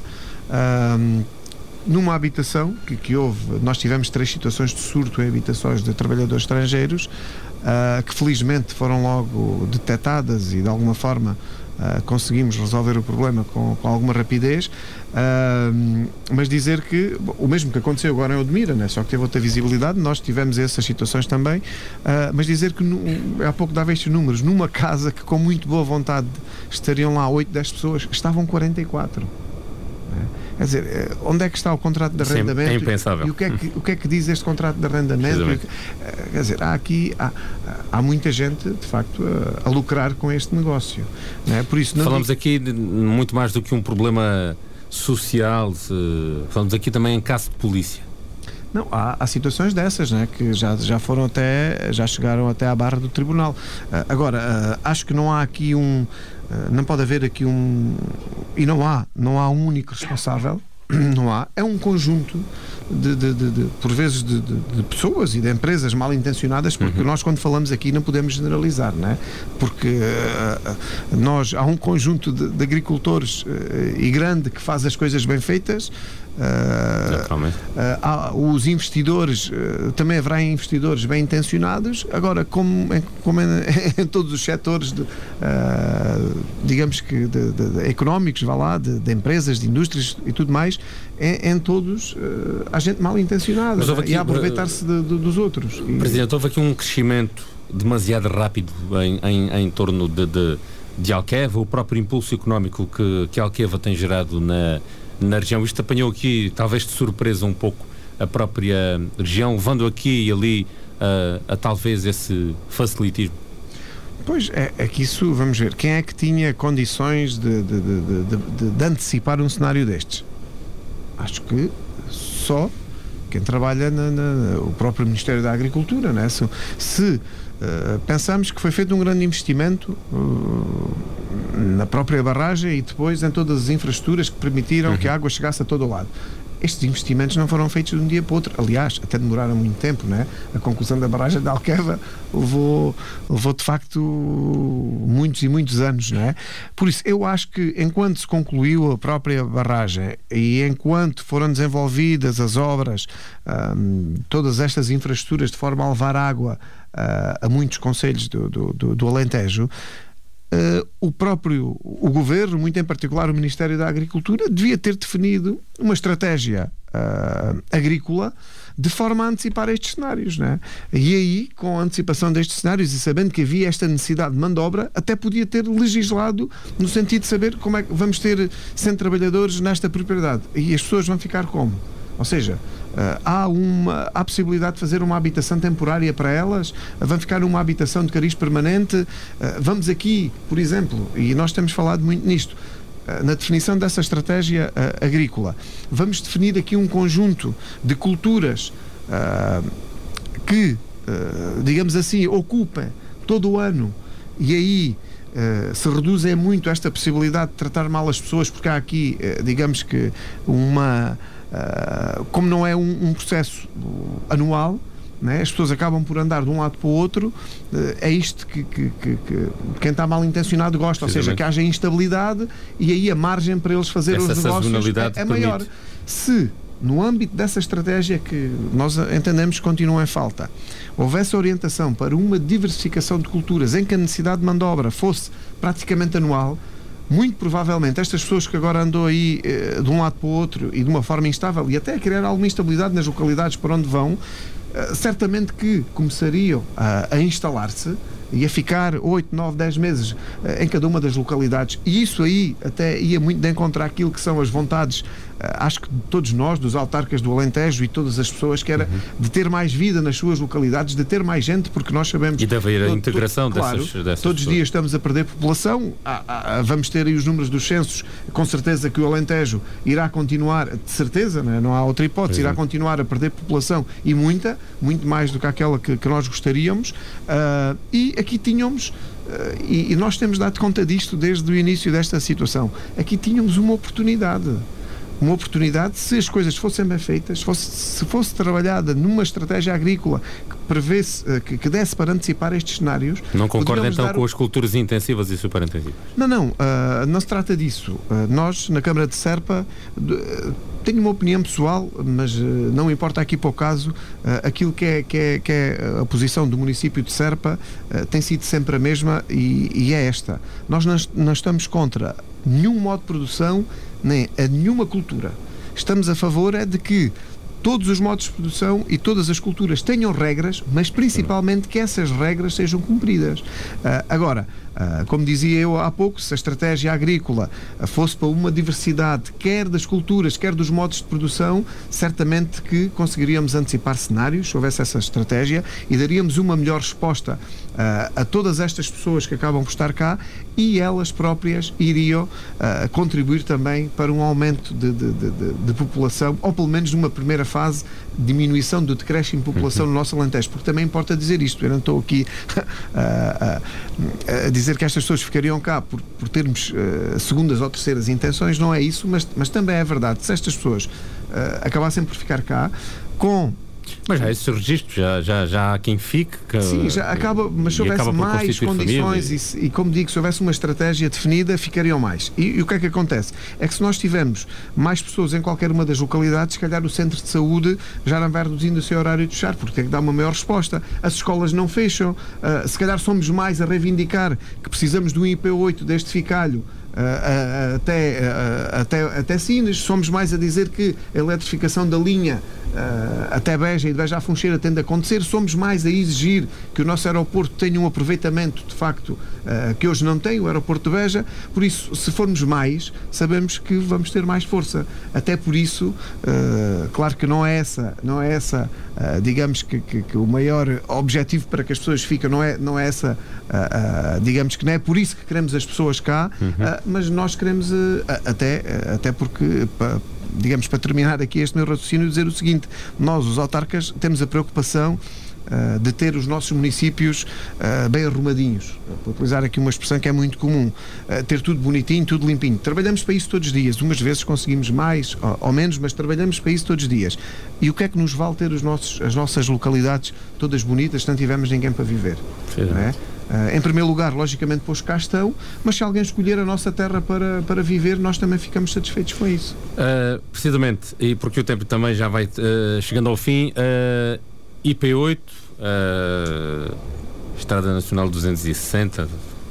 numa habitação que, que houve, nós tivemos três situações de surto em habitações de trabalhadores estrangeiros, que felizmente foram logo detectadas e de alguma forma Uh, conseguimos resolver o problema com, com alguma rapidez, uh, mas dizer que bom, o mesmo que aconteceu agora em Odmira, né? Só que teve outra visibilidade, nós tivemos essas situações também, uh, mas dizer que no, há pouco dava estes números, numa casa que com muito boa vontade estariam lá oito, dez pessoas, estavam quarenta e quatro. Né? Quer dizer, onde é que está o contrato de arrendamento? É impensável. E o que é que, o que é que diz este contrato de arrendamento? Quer dizer, há aqui há, há muita gente, de facto, a, a lucrar com este negócio. Não é? Por isso, não falamos digo... aqui de muito mais do que um problema social, se... falamos aqui também em caso de polícia. Não, há, há situações dessas, né, que já, já foram até, já chegaram até à barra do tribunal. Uh, agora, uh, acho que não há aqui um, uh, não pode haver aqui um, e não há, não há um único responsável, não há, é um conjunto de, de, de, de por vezes de, de, de pessoas e de empresas mal intencionadas, porque uhum. nós quando falamos aqui não podemos generalizar, né? Porque uh, nós, há um conjunto de, de agricultores uh, e grande que faz as coisas bem feitas. Uh, uh, há, os investidores, uh, também haverá investidores bem intencionados. Agora, como em, como em, em todos os setores de, uh, digamos que de, de, de económicos, vá lá, de, de empresas, de indústrias e tudo mais, em, em todos uh, há gente mal intencionada, né? Aqui, e a aproveitar-se de, de, dos outros. Presidente, houve aqui um crescimento demasiado rápido em, em, em torno de, de, de Alqueva, o próprio impulso económico que, que Alqueva tem gerado na na região. Isto apanhou aqui, talvez de surpresa um pouco, a própria região, levando aqui e ali a, a talvez esse facilitismo. Pois, é, é que isso, vamos ver, quem é que tinha condições de, de, de, de, de, de antecipar um cenário destes? Acho que só quem trabalha na, na, o próprio Ministério da Agricultura, né? Se, se uh, pensamos que foi feito um grande investimento uh, na própria barragem e depois em todas as infraestruturas que permitiram uhum. que a água chegasse a todo o lado. Estes investimentos não foram feitos de um dia para o outro. Aliás, até demoraram muito tempo, né? A conclusão da barragem de Alqueva levou, levou de facto muitos e muitos anos, não é? Por isso, eu acho que enquanto se concluiu a própria barragem e enquanto foram desenvolvidas as obras, hum, todas estas infraestruturas de forma a levar água uh, a muitos concelhos do, do, do, do Alentejo, Uh, o próprio o governo, muito em particular o Ministério da Agricultura, devia ter definido uma estratégia uh, agrícola de forma a antecipar estes cenários, né? E aí, com a antecipação destes cenários e sabendo que havia esta necessidade de mão de obra, até podia ter legislado no sentido de saber como é que vamos ter cem trabalhadores nesta propriedade e as pessoas vão ficar como? Ou seja, uh, há, uma, há a possibilidade de fazer uma habitação temporária para elas, uh, vão ficar numa habitação de cariz permanente, uh, vamos aqui, por exemplo, e nós temos falado muito nisto, uh, na definição dessa estratégia uh, agrícola, vamos definir aqui um conjunto de culturas uh, que, uh, digamos assim, ocupem todo o ano e aí Uh, se reduzem muito esta possibilidade de tratar mal as pessoas, porque há aqui, uh, digamos que uma uh, como não é um, um processo anual, né? As pessoas acabam por andar de um lado para o outro, uh, é isto que, que, que, que quem está mal intencionado gosta, ou seja, que haja instabilidade e aí a margem para eles fazerem os negócios é, é maior. Se no âmbito dessa estratégia que nós entendemos que continua em falta, houvesse orientação para uma diversificação de culturas em que a necessidade de mão de obra fosse praticamente anual, muito provavelmente estas pessoas que agora andam aí eh, de um lado para o outro e de uma forma instável e até a criar alguma instabilidade nas localidades por onde vão, eh, certamente que começariam a, a instalar-se ia ficar oito, nove, dez meses uh, em cada uma das localidades, e isso aí até ia muito de encontro àquilo que são as vontades, uh, acho que de todos nós, dos autarcas do Alentejo e todas as pessoas, que era uhum. de ter mais vida nas suas localidades, de ter mais gente, porque nós sabemos... E de haver a integração todo, dessas, claro, dessas todos os dias estamos a perder população, há, há, vamos ter aí os números dos censos, com certeza que o Alentejo irá continuar, de certeza, não, é? Não há outra hipótese, irá continuar a perder população, e muita, muito mais do que aquela que, que nós gostaríamos, uh, e aqui tínhamos, uh, e, e nós temos dado conta disto desde o início desta situação, aqui tínhamos uma oportunidade, uma oportunidade, se as coisas fossem bem feitas, fosse, se fosse trabalhada numa estratégia agrícola que prevesse, que, que desse para antecipar estes cenários. Não concorda então dar... com as culturas intensivas e superintensivas? Não, não, uh, não se trata disso. Uh, nós, na Câmara de Serpa, uh, tenho uma opinião pessoal, mas uh, não importa aqui para o caso, uh, aquilo que é, que, é, que é a posição do município de Serpa uh, tem sido sempre a mesma, e, e é esta. Nós não, não estamos contra nenhum modo de produção, nem a nenhuma cultura. Estamos a favor é de que todos os modos de produção e todas as culturas tenham regras, mas principalmente que essas regras sejam cumpridas. Uh, agora, uh, como dizia eu há pouco, se a estratégia agrícola uh, fosse para uma diversidade, quer das culturas, quer dos modos de produção, certamente que conseguiríamos antecipar cenários, se houvesse essa estratégia, e daríamos uma melhor resposta uh, a todas estas pessoas que acabam por estar cá, e elas próprias iriam uh, contribuir também para um aumento de, de, de, de, de população, ou pelo menos numa primeira fase, diminuição do decréscimo de população uhum. no nosso Alentejo, porque também importa dizer isto. Eu não estou aqui uh, uh, a dizer que estas pessoas ficariam cá por, por termos uh, segundas ou terceiras intenções, não é isso, mas, mas também é verdade. Se estas pessoas uh, acabassem por ficar cá com... Mas já esse registro, já, já, já há quem fique. Que, Sim, já acaba, mas se houvesse mais condições e, e, como digo, se houvesse uma estratégia definida, ficariam mais. E, e o que é que acontece? É que se nós tivermos mais pessoas em qualquer uma das localidades, se calhar o centro de saúde já não vai reduzindo o seu horário de fechar, porque tem que dar uma maior resposta. As escolas não fecham, uh, se calhar somos mais a reivindicar que precisamos do I P oito deste ficalho, Uh, uh, até, uh, até, até Sines, somos mais a dizer que a eletrificação da linha uh, até Beja e de Beja à Funcheira tende a acontecer, somos mais a exigir que o nosso aeroporto tenha um aproveitamento de facto uh, que hoje não tem, o aeroporto de Beja. Por isso, se formos mais, sabemos que vamos ter mais força. Até por isso, uh, claro que não é essa, não é essa uh, digamos que, que, que o maior objetivo para que as pessoas fiquem, não é, não é essa, uh, uh, digamos que não é por isso que queremos as pessoas cá, uhum. uh, mas nós queremos, até, até porque, para, digamos, para terminar aqui este meu raciocínio, dizer o seguinte: nós, os autarcas, temos a preocupação uh, de ter os nossos municípios uh, bem arrumadinhos, para utilizar aqui uma expressão que é muito comum, uh, ter tudo bonitinho, tudo limpinho. Trabalhamos para isso todos os dias, umas vezes conseguimos mais ou, ou menos, mas trabalhamos para isso todos os dias. E o que é que nos vale ter os nossos, as nossas localidades todas bonitas se não tivermos ninguém para viver? Sim. Não é? Uh, em primeiro lugar, logicamente, pois cá estão, mas se alguém escolher a nossa terra para, para viver, nós também ficamos satisfeitos com isso. Uh, precisamente, e porque o tempo também já vai uh, chegando ao fim, uh, I P oito, uh, Estrada Nacional duzentos e sessenta,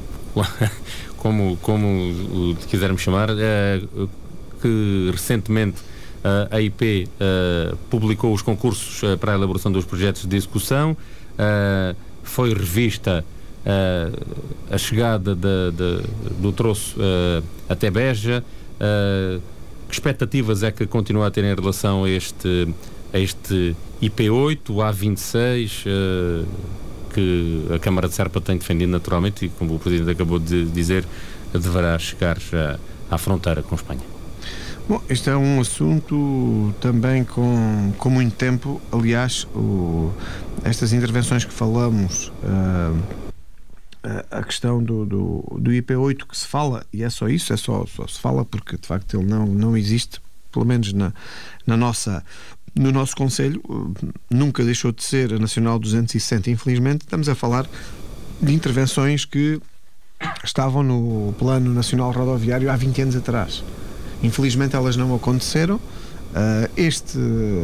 como, como o quisermos chamar, uh, que recentemente uh, a I P uh, publicou os concursos uh, para a elaboração dos projetos de execução, uh, foi revista Uh, a chegada de, de, do troço uh, até Beja. Uh, que expectativas é que continua a ter em relação a este, a este I P oito, o A vinte e seis, uh, que a Câmara de Serpa tem defendido naturalmente e, como o Presidente acabou de dizer, deverá chegar já à fronteira com Espanha? Bom, este é um assunto também com, com muito tempo. Aliás, o, estas intervenções que falamos, uh, a questão do, do, do I P oito que se fala, e é só isso, é só, só se fala porque de facto ele não, não existe, pelo menos na, na nossa, no nosso concelho, nunca deixou de ser a Nacional duzentos e sessenta, infelizmente. Estamos a falar de intervenções que estavam no Plano Nacional Rodoviário há vinte anos atrás. Infelizmente elas não aconteceram. Este,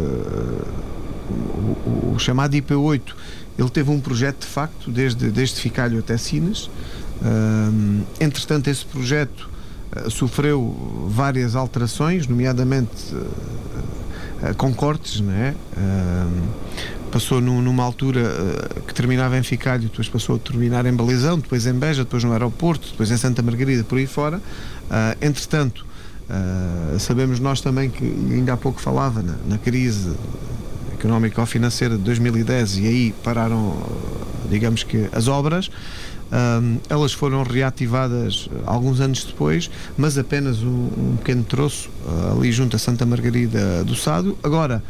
o, o chamado I P oito, ele teve um projeto de facto desde, desde Ficalho até Sines. Uh, entretanto, esse projeto uh, sofreu várias alterações, nomeadamente uh, uh, com cortes, não é? Uh, passou num, numa altura uh, que terminava em Ficalho, depois passou a terminar em Balizão, depois em Beja, depois no aeroporto, depois em Santa Margarida, por aí fora. Uh, entretanto, uh, sabemos nós também que, ainda há pouco falava na, na crise económica ou financeira de dois mil e dez, e aí pararam, digamos que, as obras. Um, elas foram reativadas alguns anos depois, mas apenas um, um pequeno troço uh, ali junto a Santa Margarida do Sado. Agora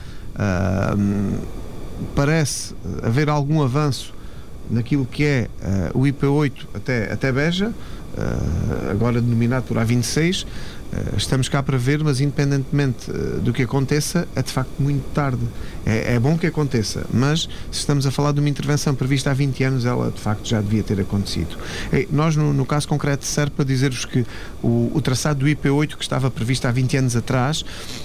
uh, parece haver algum avanço naquilo que é uh, o I P oito até, até Beja, uh, agora denominado por A vinte e seis. Uh, estamos cá para ver, mas independentemente uh, do que aconteça, é de facto muito tarde. É, é bom que aconteça, mas se estamos a falar de uma intervenção prevista há vinte anos, ela de facto já devia ter acontecido. E nós, no, no caso concreto de Serpa, dizer-vos que o, o traçado do I P oito, que estava previsto há vinte anos atrás,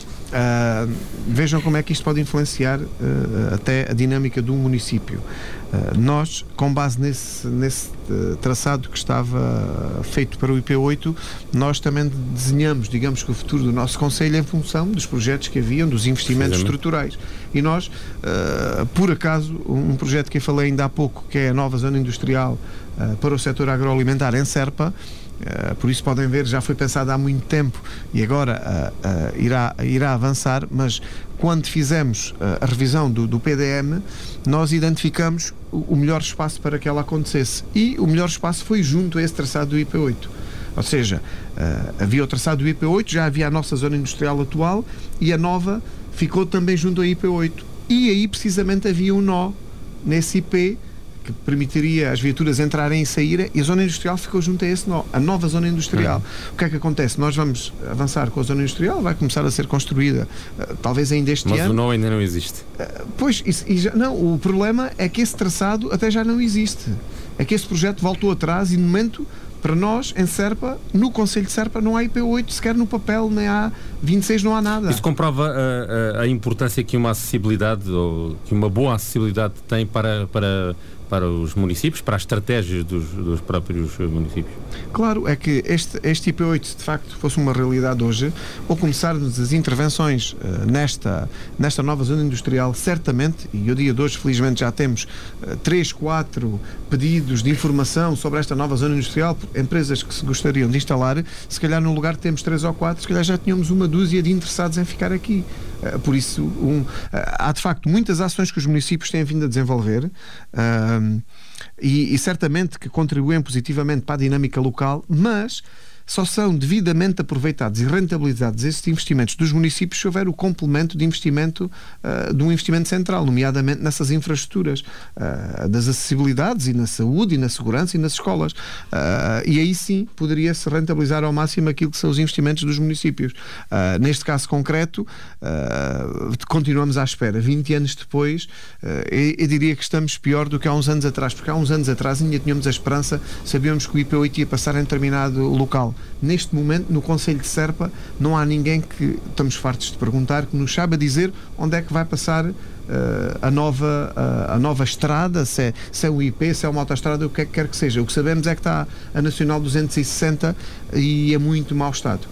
Uh, vejam como é que isto pode influenciar uh, até a dinâmica do município. Uh, nós, com base nesse, nesse uh, traçado que estava feito para o I P oito, nós também desenhamos, digamos que o futuro do nosso concelho em função dos projetos que haviam, dos investimentos estruturais. E nós, uh, por acaso, um projeto que eu falei ainda há pouco, que é a nova zona industrial uh, para o setor agroalimentar em Serpa. Uh, por isso podem ver, já foi pensado há muito tempo e agora uh, uh, irá, irá avançar, mas quando fizemos uh, a revisão do, do P D M, nós identificamos o, o melhor espaço para que ela acontecesse, e o melhor espaço foi junto a esse traçado do I P oito. Ou seja, uh, havia o traçado do I P oito, já havia a nossa zona industrial atual, e a nova ficou também junto ao I P oito, e aí precisamente havia um nó nesse I P que permitiria as viaturas entrarem e saírem, e a zona industrial ficou junto a esse nó, a nova zona industrial. Uhum. O que é que acontece? Nós vamos avançar com a zona industrial, vai começar a ser construída, uh, talvez ainda este Mas ano. Mas o nó ainda não existe. Uh, pois, isso, e já, não, o problema é que esse traçado até já não existe. É que esse projeto voltou atrás e, no momento, para nós, em Serpa, no Concelho de Serpa, não há I P oito, sequer no papel, nem há vinte e seis, não há nada. Isso comprova a, a, a importância que uma acessibilidade, ou que uma boa acessibilidade tem para... para para os municípios, para as estratégias dos, dos próprios municípios. Claro, é que este, este I P oito, se de facto fosse uma realidade hoje, ou começarmos as intervenções uh, nesta, nesta nova zona industrial, certamente, e o dia de hoje, felizmente, já temos uh, três, quatro pedidos de informação sobre esta nova zona industrial, empresas que se gostariam de instalar, se calhar no lugar que temos três ou quatro, se calhar já tínhamos uma dúzia de interessados em ficar aqui. Uh, por isso, um, uh, há de facto muitas ações que os municípios têm vindo a desenvolver, uh, E, e certamente que contribuem positivamente para a dinâmica local, mas só são devidamente aproveitados e rentabilizados esses investimentos dos municípios se houver o complemento de investimento uh, de um investimento central, nomeadamente nessas infraestruturas uh, das acessibilidades, e na saúde, e na segurança, e nas escolas. Uh, e aí sim poderia-se rentabilizar ao máximo aquilo que são os investimentos dos municípios. Uh, neste caso concreto, uh, continuamos à espera. vinte anos depois, uh, eu, eu diria que estamos pior do que há uns anos atrás, porque há uns anos atrás ainda tínhamos a esperança, sabíamos que o I P oito ia passar em determinado local. Neste momento, no Concelho de Serpa, não há ninguém, que estamos fartos de perguntar, que nos saiba dizer onde é que vai passar uh, a, nova, uh, a nova estrada, se é, se é o I P, se é uma autoestrada, o que é que quer que seja. O que sabemos é que está a Nacional duzentos e sessenta e é muito mau estado.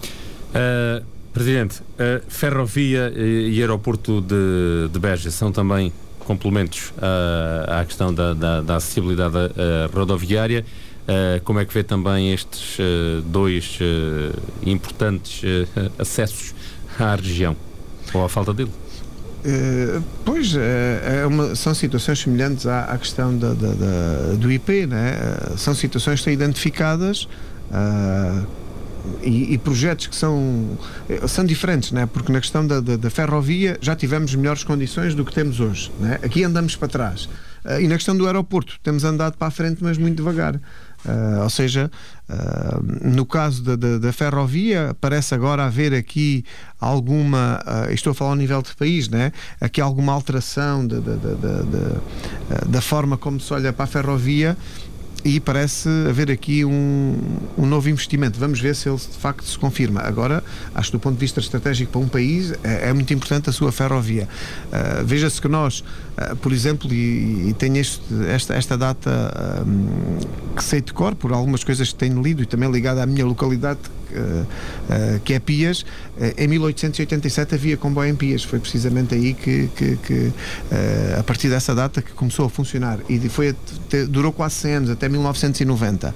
Uh, Presidente, uh, ferrovia e aeroporto de, de Beja são também complementos uh, à questão da, da, da acessibilidade uh, rodoviária. Uh, como é que vê também estes uh, dois uh, importantes uh, acessos à região, ou à falta dele? Uh, pois, uh, é uma, são situações semelhantes à, à questão da, da, da, do I P, né? Uh, são situações que estão identificadas uh, e, e projetos que são, são diferentes, né? Porque na questão da, da, da ferrovia já tivemos melhores condições do que temos hoje, né? Aqui andamos para trás. Uh, e na questão do aeroporto temos andado para a frente, mas muito devagar. Uh, ou seja, uh, no caso da, da, da ferrovia, parece agora haver aqui alguma, uh, estou a falar ao nível de país, né? Aqui alguma alteração da, da, da, da, da, da forma como se olha para a ferrovia, e parece haver aqui um, um novo investimento. Vamos ver se ele de facto se confirma. Agora, acho que do ponto de vista estratégico para um país é, é muito importante a sua ferrovia. Uh, veja-se que nós, uh, por exemplo, e, e tenho este, esta, esta data um, que sei de cor por algumas coisas que tenho lido, e também ligada à minha localidade, que é Pias. Em mil oitocentos e oitenta e sete havia comboio em Pias, foi precisamente aí que, que, que a partir dessa data que começou a funcionar, e foi, durou quase cem anos, até mil novecentos e noventa.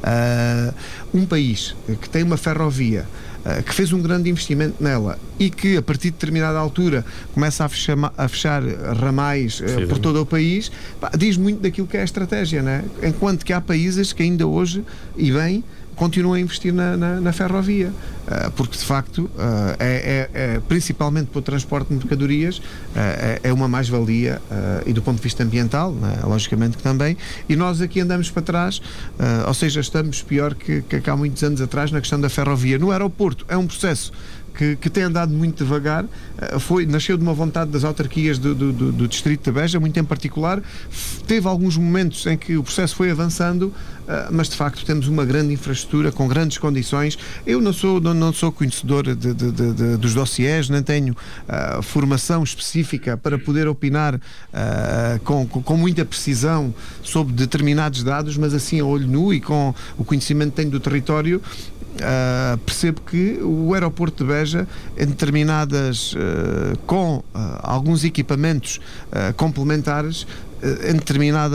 Um país que tem uma ferrovia, que fez um grande investimento nela e que a partir de determinada altura começa a fechar, a fechar ramais uh, por todo o país, pá, diz muito daquilo que é a estratégia, né? Enquanto que há países que ainda hoje, e bem, continuam a investir na, na, na ferrovia, uh, porque de facto uh, é, é, é, principalmente para o transporte de mercadorias, uh, é, é uma mais-valia, uh, e do ponto de vista ambiental, né? Logicamente que também, e nós aqui andamos para trás, uh, ou seja, estamos pior que, que há muitos anos atrás na questão da ferrovia. No aeroporto é um processo Que, que tem andado muito devagar, foi, nasceu de uma vontade das autarquias do, do, do, do distrito de Beja, muito em particular. Teve alguns momentos em que o processo foi avançando, mas de facto temos uma grande infraestrutura com grandes condições. Eu não sou, não, não sou conhecedor de, de, de, de, dos dossiês, nem tenho uh, formação específica para poder opinar uh, com, com, com muita precisão sobre determinados dados, mas assim a olho nu e com o conhecimento que tenho do território, Uh, percebo que o aeroporto de Beja, em determinadas, uh, com uh, alguns equipamentos uh, complementares, uh, em determinada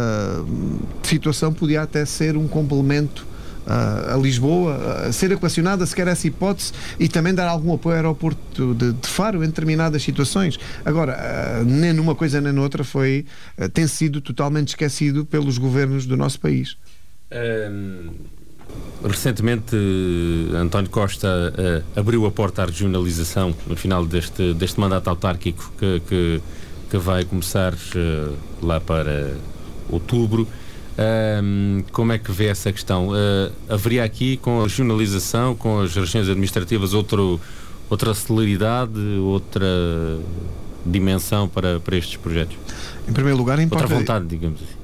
situação podia até ser um complemento uh, a Lisboa, uh, ser equacionada sequer essa hipótese, e também dar algum apoio ao aeroporto de, de Faro em determinadas situações. Agora, uh, nem numa coisa nem noutra foi, uh, tem sido totalmente esquecido pelos governos do nosso país. Um... Recentemente, António Costa uh, abriu a porta à regionalização no final deste, deste mandato autárquico que, que, que vai começar uh, lá para outubro. Uh, como é que vê essa questão? Uh, haveria aqui, com a regionalização, com as regiões administrativas, outro, outra celeridade, outra dimensão para, para estes projetos? Em primeiro lugar, importa... Outra vontade, digamos assim.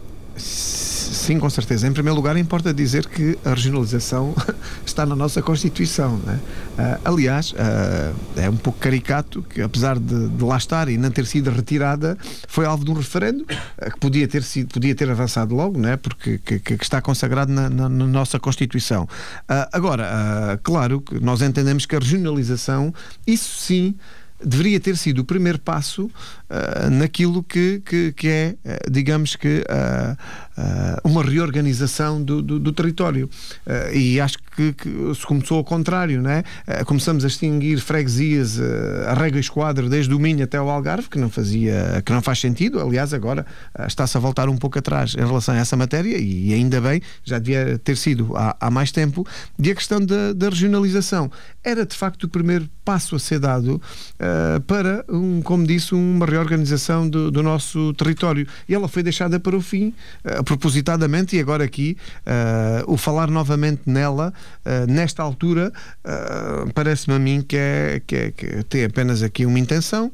Sim, com certeza. Em primeiro lugar, importa dizer que a regionalização está na nossa Constituição, né? Uh, aliás, uh, é um pouco caricato que, apesar de, de lá estar e não ter sido retirada, foi alvo de um referendo uh, que podia ter, sido, podia ter avançado logo, né? Porque que, que está consagrado na, na, na nossa Constituição. Uh, agora, uh, claro que nós entendemos que a regionalização, isso sim, deveria ter sido o primeiro passo uh, naquilo que, que, que é, uh, digamos que, uh, uh, uma reorganização do, do, do território. Uh, e acho que, que se começou ao contrário, né? Uh, começamos a extinguir freguesias uh, a régua e esquadro desde o Minho até o Algarve, que não, fazia, que não faz sentido. Aliás, agora uh, está-se a voltar um pouco atrás em relação a essa matéria, e ainda bem, já devia ter sido há, há mais tempo. E a questão da, da regionalização era de facto o primeiro passo a ser dado uh, para, um, como disse, uma reorganização do, do nosso território, e ela foi deixada para o fim, uh, propositadamente, e agora aqui uh, o falar novamente nela, uh, nesta altura, uh, parece-me a mim que, é, que, é, que tem apenas aqui uma intenção,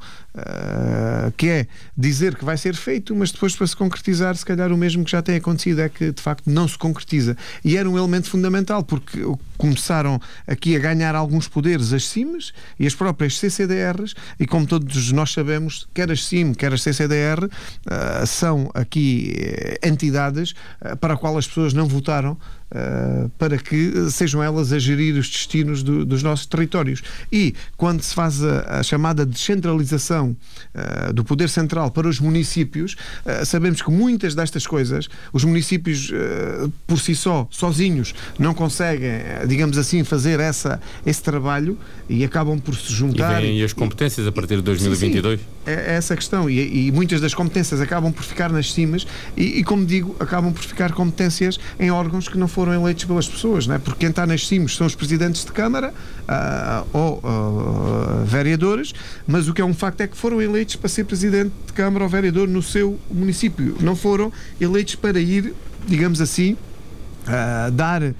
Uh, que é dizer que vai ser feito, mas depois, para se concretizar, se calhar o mesmo que já tem acontecido é que de facto não se concretiza. E era um elemento fundamental, porque começaram aqui a ganhar alguns poderes as C I Ms e as próprias C C D Rs, e como todos nós sabemos, quer as C I M, quer as C C D R, uh, são aqui entidades uh, para a qual as pessoas não votaram, Uh, para que sejam elas a gerir os destinos do, dos nossos territórios. E quando se faz a, a chamada descentralização uh, do poder central para os municípios, uh, sabemos que muitas destas coisas os municípios uh, por si só, sozinhos, não conseguem, digamos assim, fazer essa, esse trabalho, e acabam por se juntar. E vêm as competências e, a partir de dois mil e vinte e dois? Sim, sim, é, é essa a questão, e, e muitas das competências acabam por ficar nas C I Ms e, e, como digo, acabam por ficar competências em órgãos que não foram eleitos pelas pessoas, não é? Porque quem está nas C I Ms são os presidentes de Câmara uh, ou uh, vereadores, mas o que é um facto é que foram eleitos para ser presidente de Câmara ou vereador no seu município, não foram eleitos para ir, digamos assim, uh, dar uh,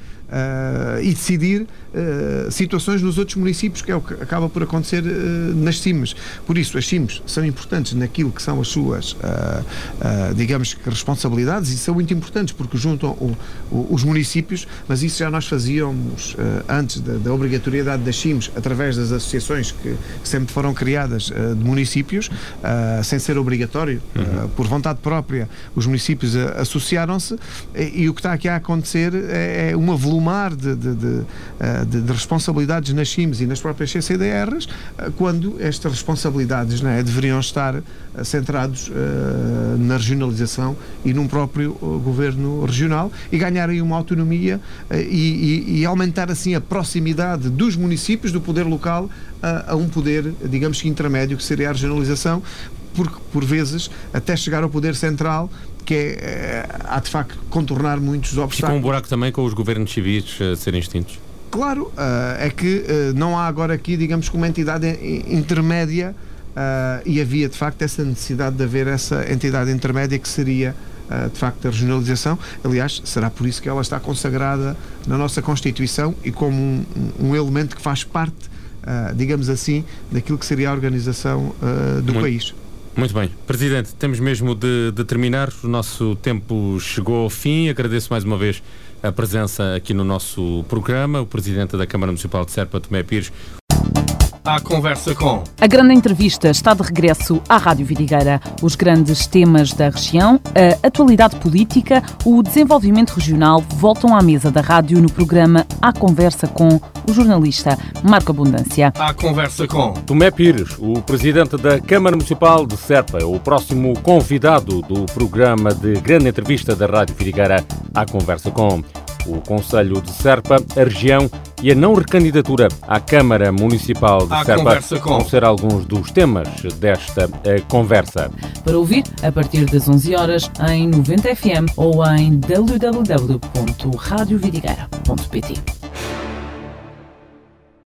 e decidir uh, situações nos outros municípios, que é o que acaba por acontecer uh, nas C I Ms. Por isso, as C I Ms são importantes naquilo que são as suas, uh, uh, digamos que, responsabilidades, e são muito importantes porque juntam o, o, os municípios, mas isso já nós fazíamos uh, antes da, da obrigatoriedade das C I Ms, através das associações que sempre foram criadas uh, de municípios, uh, sem ser obrigatório, uh, por vontade própria, os municípios uh, associaram-se, e, e o que está aqui a acontecer é, é uma volumar de, de, de, de, de responsabilidades nas C I Ms e nas próprias C C D Rs, uh, quando estas responsabilidades, não é, deveriam estar uh, centrados uh, na regionalização e num próprio uh, governo regional, e ganharem uma autonomia uh, e, e, e aumentar assim a proximidade dos municípios, do poder local, uh, a um poder, digamos que intermédio, que seria a regionalização, porque por vezes até chegar ao poder central, que é, há de facto contornar muitos obstáculos. Fica um buraco também com os governos civis a serem extintos? Claro, uh, é que uh, não há agora aqui, digamos, como uma entidade intermédia, uh, e havia de facto essa necessidade de haver essa entidade intermédia, que seria uh, de facto a regionalização. Aliás, será por isso que ela está consagrada na nossa Constituição e como um, um elemento que faz parte, uh, digamos assim, daquilo que seria a organização uh, do Muito. país. Muito bem. Presidente, temos mesmo de, de terminar. O nosso tempo chegou ao fim. Agradeço mais uma vez a presença aqui no nosso programa. O Presidente da Câmara Municipal de Serpa, Tomé Pires. À conversa com. A grande entrevista está de regresso à Rádio Vidigueira. Os grandes temas da região, a atualidade política, o desenvolvimento regional voltam à mesa da rádio no programa À Conversa com o jornalista Marco Abundância. À conversa com. Tomé Pires, o Presidente da Câmara Municipal de Serpa, o próximo convidado do programa de grande entrevista da Rádio Vidigueira À Conversa com. O Conselho de Serpa, a região e a não recandidatura à Câmara Municipal de à Serpa com. vão ser alguns dos temas desta uh, conversa. Para ouvir, a partir das onze horas, em noventa F M ou em w w w ponto radio vidigueira ponto p t.